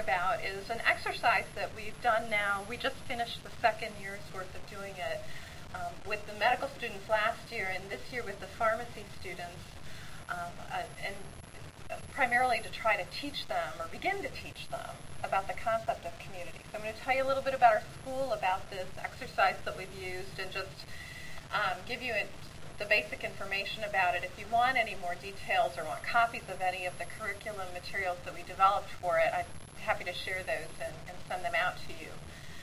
about is an exercise that we've done now. We just finished the second year's worth of doing it with the medical students last year, and this year with the pharmacy students, and primarily to try to teach them, or begin to teach them, about the concept of community. So I'm going to tell you a little bit about our school, about this exercise that we've used, and just give you the basic information about it. If you want any more details or want copies of any of the curriculum materials that we developed for it, I'm happy to share those and send them out to you.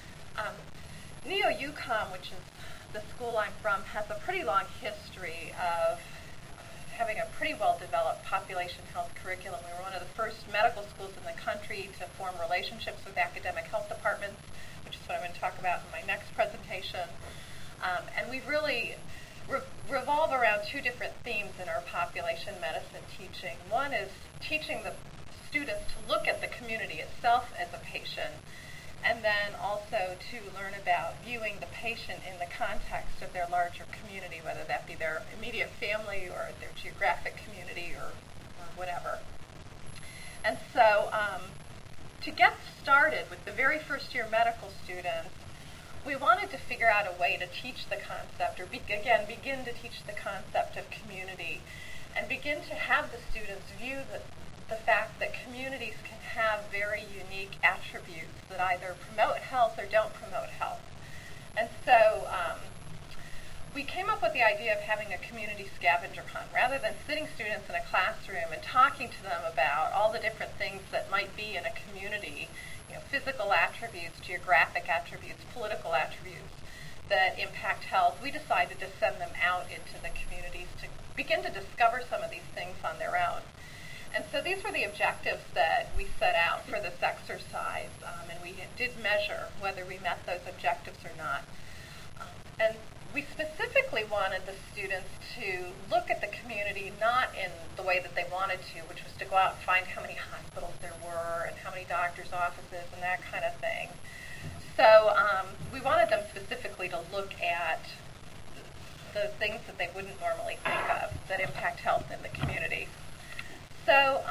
Neo-UCOM, which is the school I'm from, has a pretty long history of having a pretty well-developed population health curriculum. We were one of the first medical schools in the country to form relationships with academic health departments, which is what I'm going to talk about in my next presentation. And we really revolve around two different themes in our population medicine teaching. One is teaching the students to look at the community itself as a patient, and then also to learn about viewing the patient in the context of their larger community, whether that be their immediate family or their geographic community or whatever. And so to get started with the very first year medical students, we wanted to figure out a way to teach the concept, or begin to teach the concept of community, and begin to have the students view the fact that communities can have very unique attributes that either promote health or don't promote health. And so we came up with the idea of having a community scavenger hunt. Rather than sitting students in a classroom and talking to them about all the different things that might be in a community, physical attributes, geographic attributes, political attributes that impact health, we decided to send them out into the communities to begin to discover some of these things on their own. And so these were the objectives that we set out for this exercise, and we did measure whether we met those objectives or not. And we specifically wanted the students to look at the community not in the way that they wanted to, which was to go out and find how many hospitals there were and how many doctors' offices and that kind of thing. So we wanted them specifically to look at the things that they wouldn't normally think of that impact health in the community. So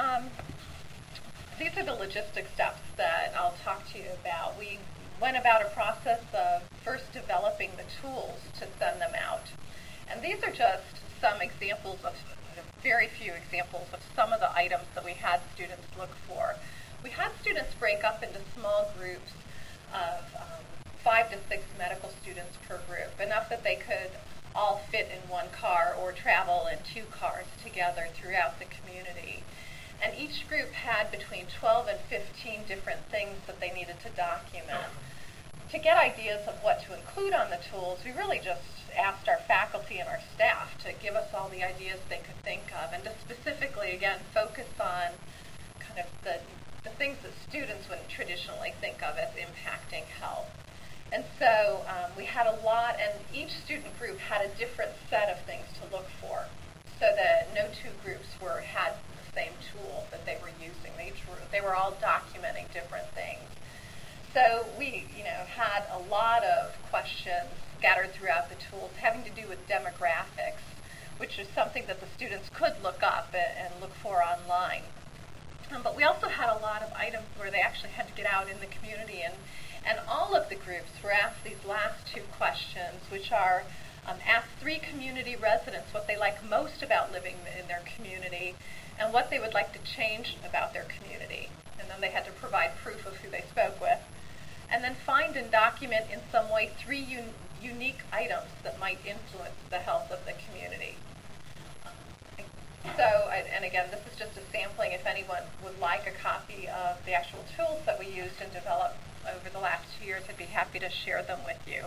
these are the logistic steps that I'll talk to you about. We went about a process of first developing the tools to send them out. And these are just some examples of, very few examples of some of the items that we had students look for. We had students break up into small groups of 5 to 6 medical students per group, enough that they could all fit in one car or travel in 2 cars together throughout the community. And each group had between 12 and 15 different things that they needed to document. To get ideas of what to include on the tools, we really just asked our faculty and our staff to give us all the ideas they could think of, and to specifically, again, focus on kind of the things that students wouldn't traditionally think of as impacting health. And so we had a lot, and each student group had a different set of things to look for, so that no two groups had the same tool that they were using. They were all documenting different things. So we had a lot of questions scattered throughout the tools having to do with demographics, which is something that the students could look up and look for online. But we also had a lot of items where they actually had to get out in the community, and all of the groups were asked these last 2 questions, which are ask 3 community residents what they like most about living in their community and what they would like to change about their community. And then they had to provide proof of who they spoke with. And then find and document in some way 3 unique items that might influence the health of the community. So, and again, this is just a sampling. If anyone would like a copy of the actual tools that we used and developed over the last 2 years, I'd be happy to share them with you.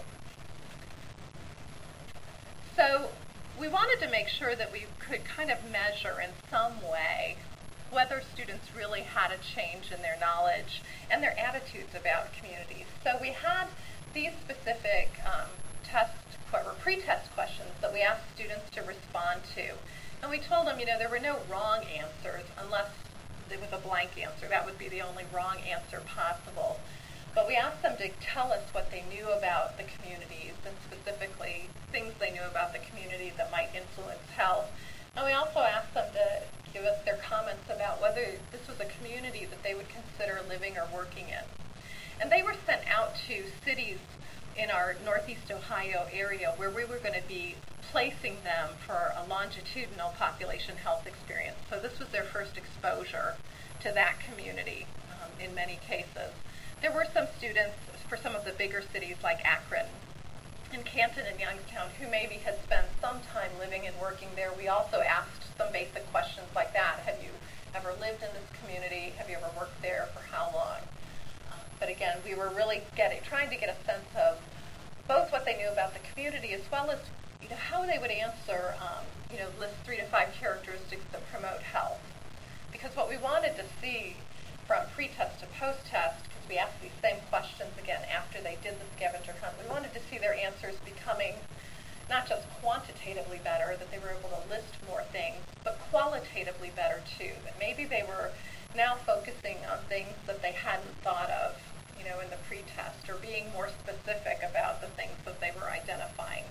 So we wanted to make sure that we could kind of measure in some way whether students really had a change in their knowledge and their attitudes about communities. So we had these specific pre-test questions that we asked students to respond to. And we told them, there were no wrong answers unless it was a blank answer. That would be the only wrong answer possible. But we asked them to tell us what they knew about the communities, and specifically things they knew about the community that might influence health. And we also asked them to give us their comments about whether this was a community that they would consider living or working in. And they were sent out to cities in our Northeast Ohio area where we were going to be placing them for a longitudinal population health experience. So this was their first exposure to that community in many cases. There were some students for some of the bigger cities like Akron and Canton and Youngstown who maybe had spent some time living and working there. We also asked some basic questions like that. Have you ever lived in this community? Have you ever worked there? For how long? But again, we were really trying to get a sense of both what they knew about the community as well as how they would answer list 3 to 5 characteristics that promote health. Because what we wanted to see from pre-test to post-test, because we asked these same questions again after they did the scavenger hunt, we wanted to see their answers becoming not just quantitatively better, that they were able to list more things, but qualitatively better too. That maybe they were now focusing on things that they hadn't thought of, in the pre-test, or being more specific about the things that they were identifying.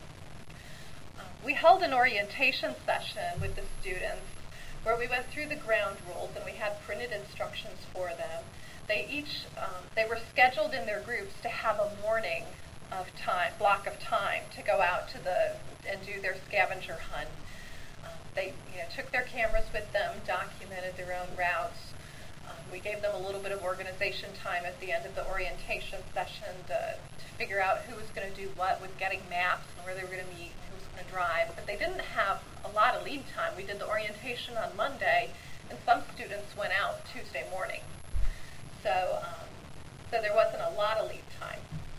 We held an orientation session with the students where we went through the ground rules and we had printed instructions for them. They were scheduled in their groups to have a morning block of time to go out and do their scavenger hunt. They took their cameras with them, documented their own routes. We gave them a little bit of organization time at the end of the orientation session to figure out who was going to do what with getting maps and where they were going to meet, who was going to drive. But they didn't have a lot of lead time. We did the orientation on Monday, and some students went out Tuesday morning. So there wasn't a lot of lead time.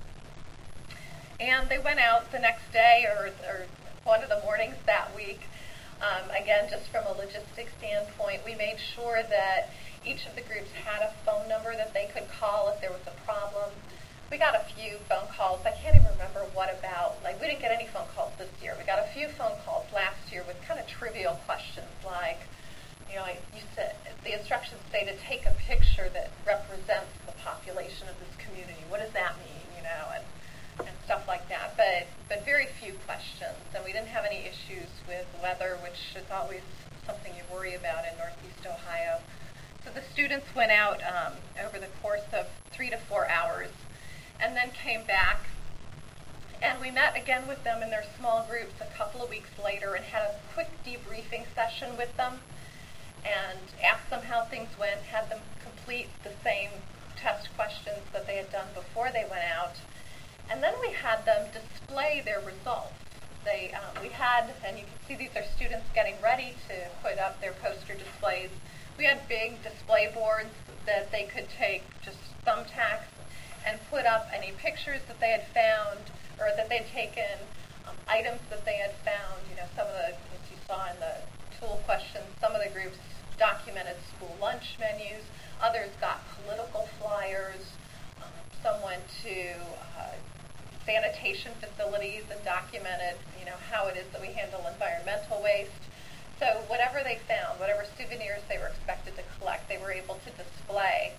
And they went out the next day or one of the mornings that week. Again, just from a logistics standpoint, we made sure that each of the groups had a phone number that they could call if there was a problem. We got a few phone calls. I can't even remember what about. We didn't get any phone calls this year. We got a few phone calls last year with kind of trivial questions like, you said the instructions say to take a picture that represents the population of this community. What does that mean? And stuff like that. But very few questions. And we didn't have any issues with weather, which is always something you worry about in Northeast Ohio. So the students went out over the course of 3 to 4 hours and then came back. And we met again with them in their small groups a couple of weeks later and had a quick debriefing session with them and asked them how things went, had them complete the same test questions that they had done before they went out. And then we had them display their results. We had, and you can see these are students getting ready to put up their poster displays. We had big display boards that they could take just thumbtacks and put up any pictures that they had found or that they'd taken, items that they had found. Some of the, as you saw in the tool questions, some of the groups documented school lunch menus. Others got political flyers. Some went to sanitation facilities and documented, how it is that we handle environmental waste. So whatever they found, whatever souvenirs they were expected to collect, they were able to display.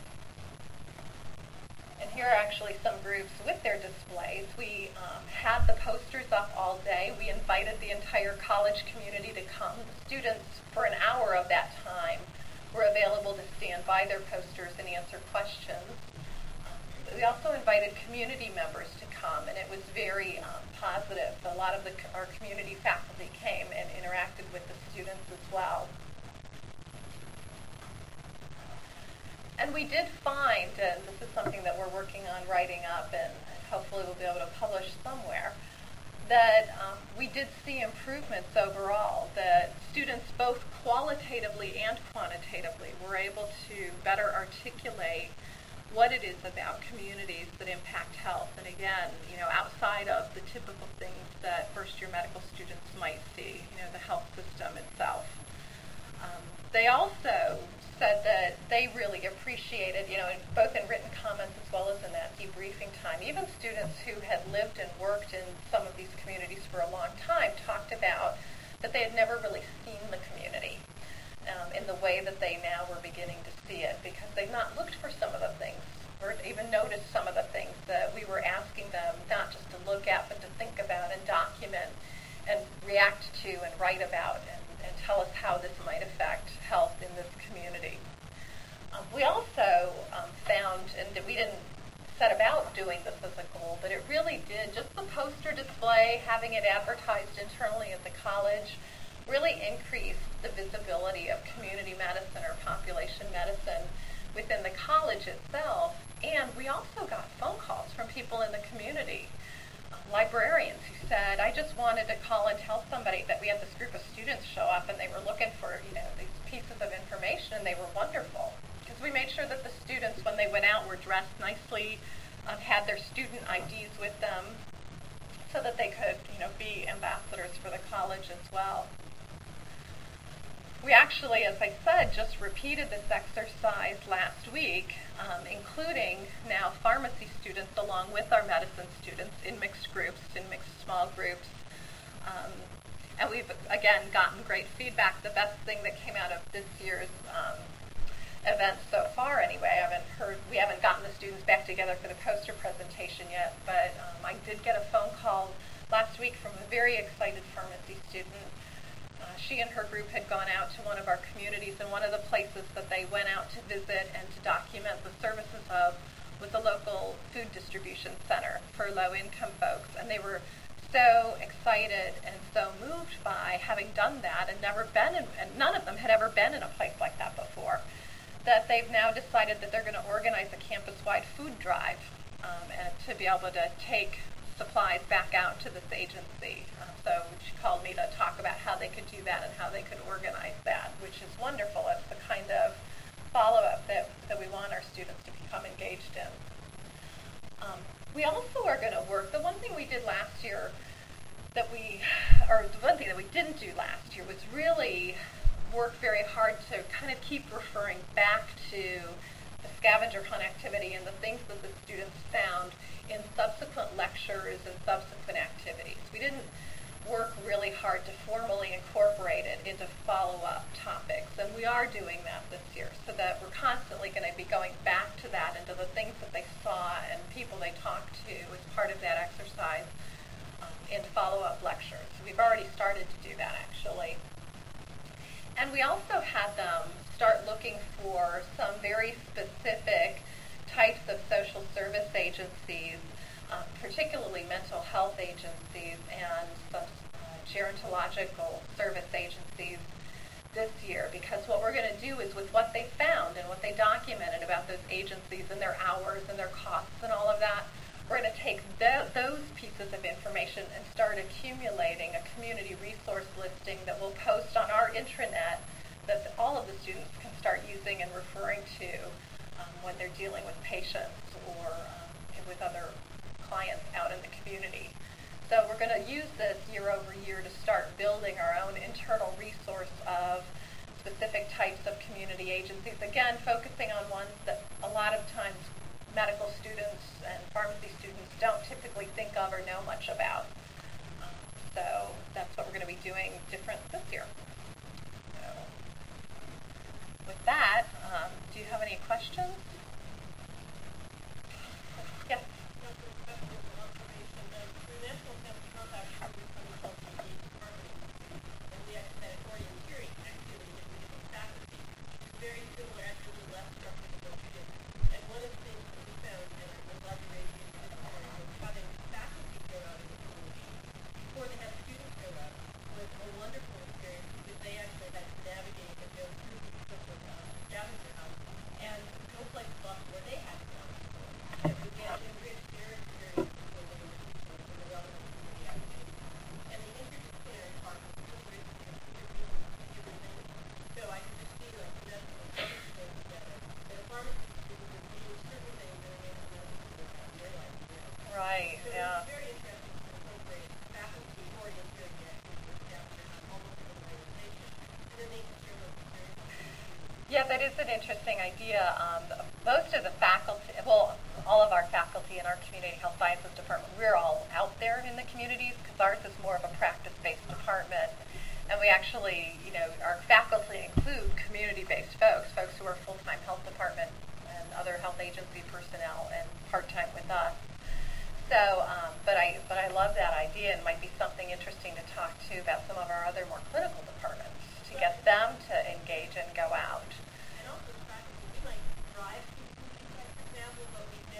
And here are actually some groups with their displays. We had the posters up all day. We invited the entire college community to come. The students, for an hour of that time, were available to stand by their posters and answer questions. We also invited community members to come, and it was very positive. A lot of our community faculty came and interacted with the students as well. And we did find, and this is something that we're working on writing up, and hopefully we'll be able to publish somewhere, that we did see improvements overall, that students both qualitatively and quantitatively were able to better articulate what it is about communities that impact health. And again, outside of the typical things that first-year medical students might see, the health system itself. They also said that they really appreciated, both in written comments as well as in that debriefing time, even students who had lived and worked in some of these communities for a long time talked about that they had never really seen the community in the way that they now were beginning to see it, because they've not looked for some of the things or even noticed some of the things that we were asking them not just to look at, but to think about and document and react to and write about and tell us how this might affect health we didn't set about doing this as a goal, but it really did. Just the poster display, having it advertised internally at the college, really increased the visibility of community medicine or population medicine within the college itself. And we also got phone calls from people in the community, librarians who said, I just wanted to call and tell somebody that we had this group of students show up and they were looking for, these pieces of information, and they were wonderful. Because we made sure that the students, when they went out, were dressed nicely, had their student IDs with them, so that they could, be ambassadors for the college as well. We actually, as I said, just repeated this exercise last week, including now pharmacy students along with our medicine students in mixed groups, in mixed small groups. And we've, again, gotten great feedback. The best thing that came out of this year's event so far, anyway, we haven't gotten the students back together for the poster presentation yet, but I did get a phone call last week from a very excited pharmacy student. She and her group had gone out to one of our communities, and one of the places that they went out to visit and to document the services of was a local food distribution center for low-income folks. And they were so excited and so moved by having done that and none of them had ever been in a place like that before, that they've now decided that they're going to organize a campus-wide food drive and to be able to take supplies back out to this agency. So she called me to talk about how they could do that and how they could organize that, which is wonderful. It's the kind of follow-up that we want our students to become engaged in. We also are going to work, the one thing we did last year the one thing that we didn't do last year was really work very hard to kind of keep referring back to the scavenger hunt activity and the things that the students found in subsequent lectures and subsequent activities. We didn't work really hard to formally incorporate it into follow-up topics, and we are doing that this year, so that we're constantly going to be going back to that and to the things that they saw and people they talked to as part of that exercise in follow-up lectures. So we've already started to do that, actually. And we also had them start looking for some very specific types of social service agencies, particularly mental health agencies and some gerontological service agencies this year, because what we're going to do is with what they found and what they documented about those agencies and their hours and their costs and all of that, we're going to take those pieces of information and start accumulating a community resource listing that we'll post on our intranet that all of the students can start using and referring to when they're dealing with patients or with other clients out in the community. So we're going to use this year over year to start building our own internal resource of specific types of community agencies, again, focusing on ones that a lot of times medical students and pharmacy students don't typically think of or know much about. So that's what we're going to be doing different this year. So with that, do you have any questions? Yes. Right, yeah. Yeah, that is an interesting idea. Most of the faculty, well, all of our faculty in our community health sciences department, we're all out there in the communities because ours is more of a practice-based department. And we actually, our faculty include community-based folks who are full-time health department and other health agency personnel and part-time with us. So, but I love that idea, and it might be something interesting to talk to about some of our other more clinical departments to get them to engage and go out. And also the fact that we might drive to community, for example, but we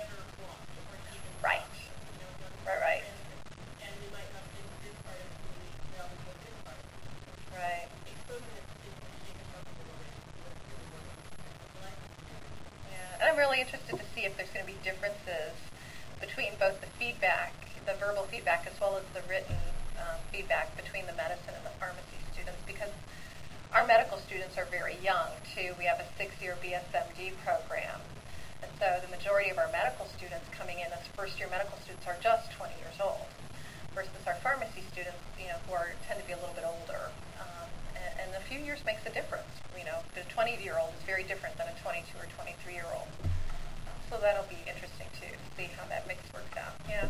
really interested to see if there's going to be differences between both the feedback, the verbal feedback, as well as the written feedback between the medicine and the pharmacy students, because our medical students are very young, too. We have a 6-year BSMD program. And so the majority of our medical students coming in as first-year medical students are just 20 years old, versus our pharmacy students, who tend to be a little bit older. And a few years makes a difference. The 20-year-old is very different than a 22 or 23-year-old. So that'll be interesting, too, to see how that mix works out. Yeah.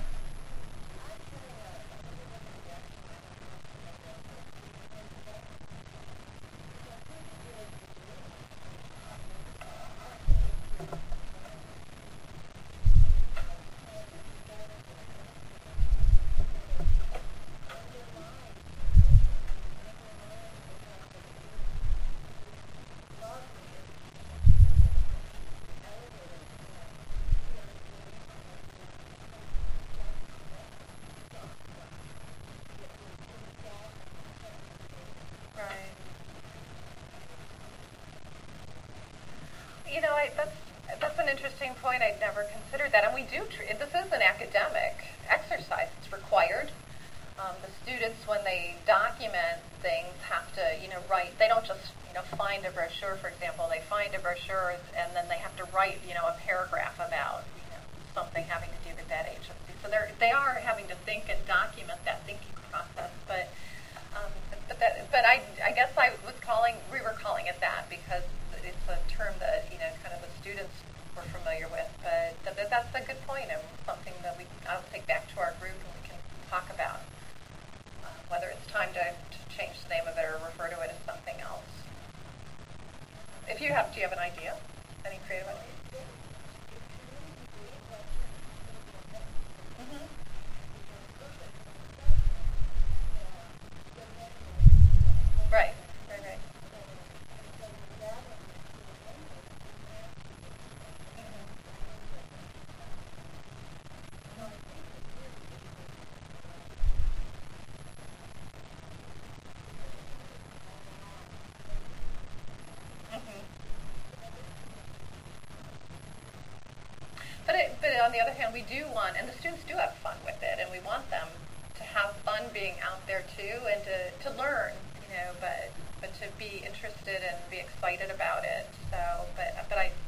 That's an interesting point. I'd never considered that. And we do, this is an academic exercise. It's required. The students, when they document things, have to, write. They don't just, find a brochure, for example. They find a brochure and then they have to write, a paragraph about, something having to do with that agency. So they are having to think and document that thinking process. But I guess we were calling it that because it's a term that, kind of the students were familiar with. But that's a good point and something that I'll take back to our group and we can talk about whether it's time to change the name of it or refer to it as something else. Do you have an idea? Any creative idea? Mm-hmm. Right. But on the other hand, we do want, and the students do have fun with it, and we want them to have fun being out there too, and to learn, but to be interested and be excited about it. So, but